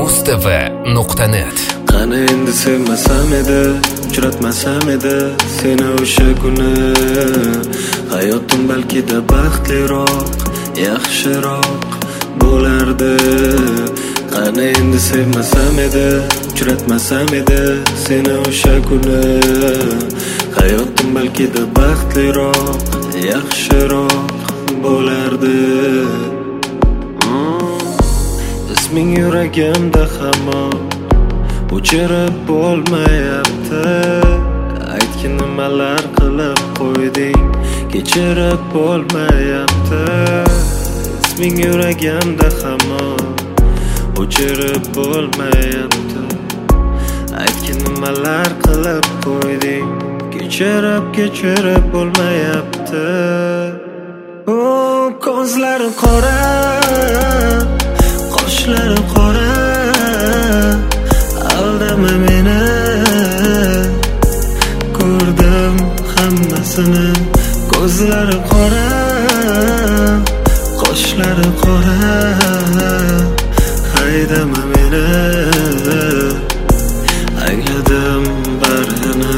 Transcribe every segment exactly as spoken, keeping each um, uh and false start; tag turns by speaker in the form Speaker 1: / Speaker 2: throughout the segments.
Speaker 1: mustv nuqta net.
Speaker 2: Qani endi sevmasam edi, uchratmasam edi seni o'sha kuni. Hayotim balki de baxtliroq, yaxshiroq bo'lardi. Qani endi sevmasam edi, uchratmasam edi seni o'sha kuni. Hayotim balki de baxtliroq, yaxshiroq bo'lardi. Isming yuragimda hamon o'chirib bo'lmayapti. Aytgin nimalar qilib qo'yding, kechirib bo'lmayapti. Isming yuragimda hamon o'chirib bo'lmayapti. Aytgin nimalar qilib qo'yding, kechirib kechirib bo'lmayapti. O ko'zlari qora, qoshlari qora, aldama meni. Ko'rdim hammasini. Ko'zlari qora, qoshlari qora, haydama meni. Angladim barini.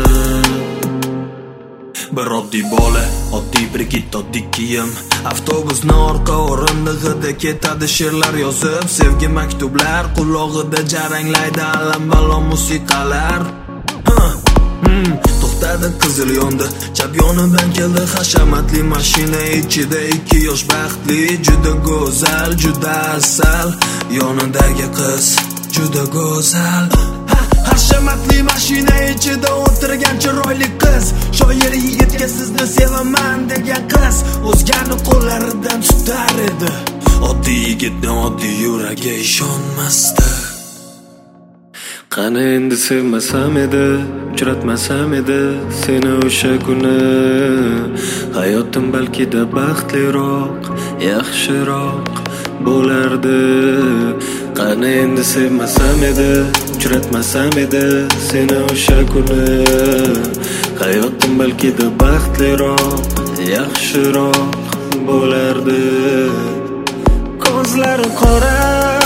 Speaker 3: Bir oddiy bola, oddiy brigit, oddiy kiyim. Avtobusni orqa o'rindig'ida ketadi she'rlar yozib. Sevgi maktublar qulog'ida jaranglaydi alam balo musiqalar. Hmm, to'xtadi qizil yondi, chap yonidan keldi hashamatli mashina ichida ikki yosh baxtli. Juda go'zal, juda asal, yonidagi qiz juda go'zal. Hashamatli mashina ichida o'tirgan chiroyli qiz, shoir yigitga sizni sevaman degan qiz o'zgani qo'llaridan tutar edi. Oddiy yigitni oddiy yuragi ishonmasdi.
Speaker 2: Qani endi sevmasam edi, uchratmasam edi seni o'sha kuni. Hayotim balki de baxtliroq, yaxshiroq bo'lardi. Qani endi sevmasam edi, uchratmasam edi seni o'sha kuni. Hayotim balki de baxtliroq, yaxshiroq bo'lardi. Ko'zlari qora,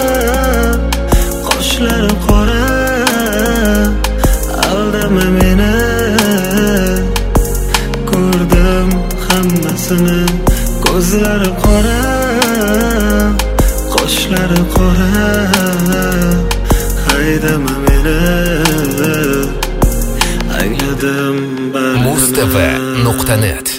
Speaker 2: qoshlari qora, aldama meni. Ko'rdim hammasini. Ko'zlari qora, qoshlari qora, haydama meni. Angladim barini.
Speaker 1: mustv nuqta net